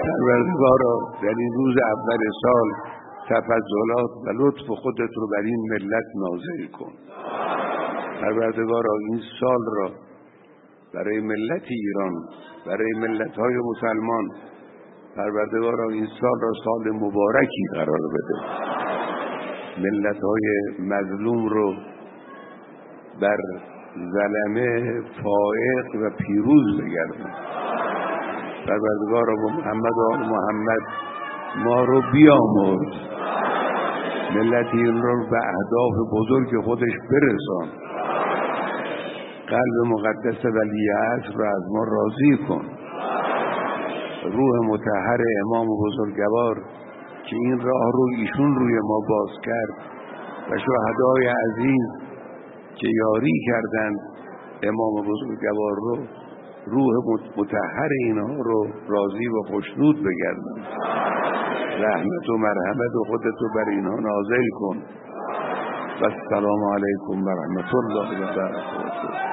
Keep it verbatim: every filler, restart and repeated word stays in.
پروردگارا در این روز اول سال تفضلات و لطف خودت رو بر این ملت نازل کن. پروردگارا این سال را برای ملت ایران، برای ملت‌های مسلمان، پروردگارا این سال را سال مبارکی قرار بده. ملت‌های مظلوم رو بر ظلمه فائق و پیروز بگردن. پروردگارا با محمد و آل محمد ما رو بیامرز، ملت ایران رو به اهداف بزرگ خودش برسان. قلب مقدس ولی عصر رو از ما راضی کن. روح مطهر امام بزرگوار که این راه رو ایشون روی ما باز کرد و شهدای عزیز که یاری کردند امام بزرگوار رو، روح مطهر اینها رو راضی و خوشنود بگردن. رحمت و مرحمت و خودت رو بر اینها نازل کن. و السلام علیکم و رحمت الله و برکاته.